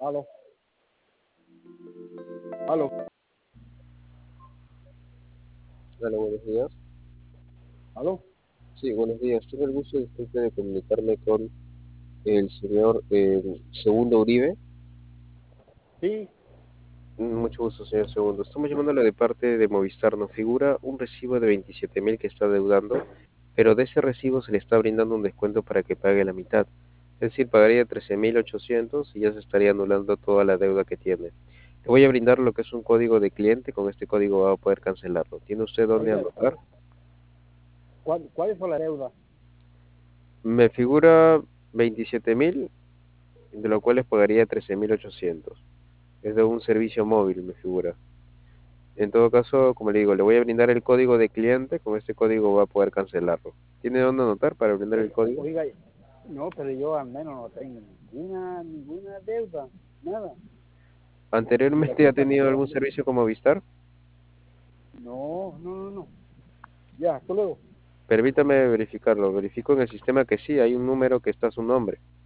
Aló, aló, Hola, buenos días. aló. Sí, buenos días. Tengo el gusto, disculpe, de comunicarme con el señor Segundo Uribe. Sí, Mucho gusto, señor Segundo. Estamos llamándole de parte de Movistar. Nos figura un recibo de 27.000 que está deudando, pero de ese recibo se le está brindando un descuento para que pague la mitad. Es decir, pagaría 13.800 y ya se estaría anulando toda la deuda que tiene. Le voy a brindar lo que es un código de cliente. Con este código va a poder cancelarlo. ¿Tiene usted dónde oiga, anotar? ¿cuál fue la deuda? Me figura 27.000, de lo cual les pagaría 13.800. Es de un servicio móvil, me figura. En todo caso, como le digo, le voy a brindar el código de cliente. Con este código va a poder cancelarlo. ¿Tiene dónde anotar para brindar el código? Oiga, no, pero yo al menos no tengo ninguna deuda, nada. Y la ¿Anteriormente ha compañía, tenido algún servicio como Vistar? no. Ya, hasta luego. Permítame verificarlo. Verifico en el sistema que sí, hay un número que está a su nombre.